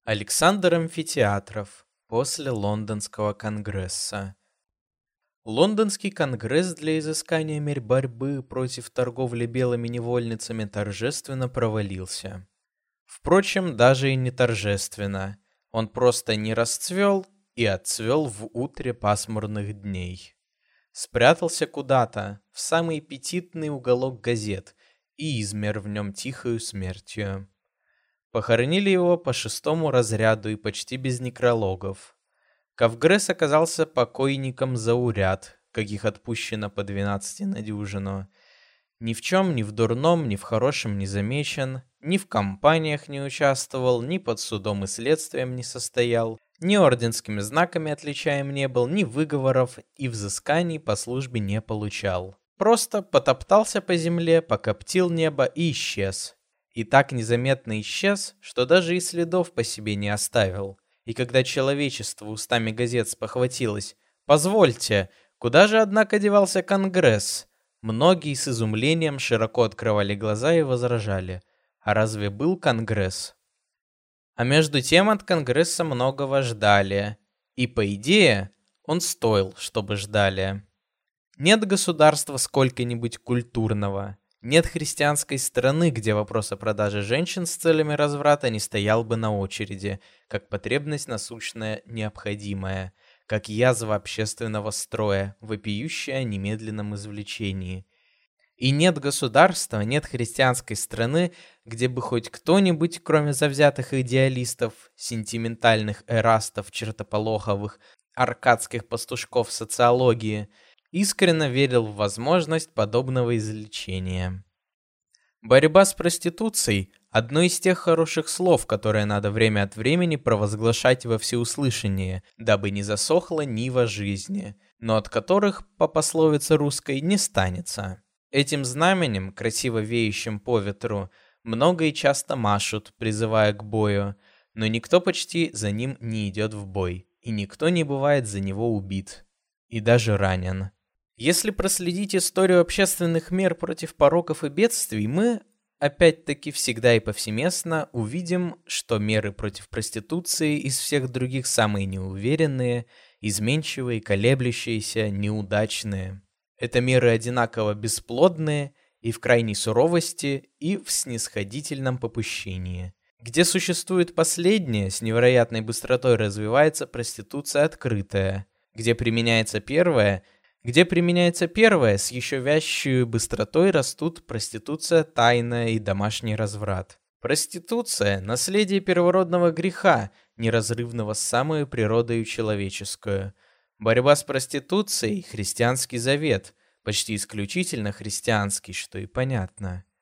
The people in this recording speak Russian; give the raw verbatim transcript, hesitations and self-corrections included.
Александр Амфитеатров после Лондонского конгресса. Лондонский конгресс для изыскания мер борьбы против торговли белыми невольницами торжественно провалился. Впрочем, даже и не торжественно. Он просто не расцвел и отцвел в утре пасмурных дней. Спрятался куда-то, в самый аппетитный уголок газет, и измер в нем тихою смертью. Похоронили его по шестому разряду и почти без некрологов. Ковгресс оказался покойником зауряд, каких отпущено по двенадцати на дюжину. Ни в чем, ни в дурном, ни в хорошем не замечен, ни в кампаниях не участвовал, ни под судом и следствием не состоял, ни орденскими знаками отличаем не был, ни выговоров и взысканий по службе не получал. Просто потоптался по земле, покоптил небо и исчез. И так незаметно исчез, что даже и следов по себе не оставил. И когда человечество устами газет спохватилось: «Позвольте, куда же, однако, девался Конгресс?», многие с изумлением широко открывали глаза и возражали: «А разве был Конгресс?». А между тем от Конгресса многого ждали. И, по идее, он стоил, чтобы ждали. Нет государства сколько-нибудь культурного. Нет христианской страны, где вопрос о продаже женщин с целями разврата не стоял бы на очереди, как потребность насущная необходимая, как язва общественного строя, вопиющая о немедленном извлечении. И нет государства, нет христианской страны, где бы хоть кто-нибудь, кроме завзятых идеалистов, сентиментальных эрастов, чертополоховых, аркадских пастушков социологии, искренне верил в возможность подобного излечения. Борьба с проституцией – одно из тех хороших слов, которые надо время от времени провозглашать во всеуслышание, дабы не засохла нива жизни, но от которых, по пословице русской, не станется. Этим знаменем, красиво веющим по ветру, много и часто машут, призывая к бою, но никто почти за ним не идет в бой, и никто не бывает за него убит, и даже ранен. Если проследить историю общественных мер против пороков и бедствий, мы, опять-таки всегда и повсеместно, увидим, что меры против проституции из всех других самые неуверенные, изменчивые, колеблющиеся, неудачные. Это меры одинаково бесплодные и в крайней суровости, и в снисходительном попущении. Где существует последнее, с невероятной быстротой развивается проституция открытая. Где применяется первое, где применяется первое, с еще вязчей быстротой растут проституция тайная и домашний разврат. Проституция – наследие первородного греха, неразрывного с самой природою человеческую. Борьба с проституцией – христианский завет, почти исключительно христианский, что и понятно.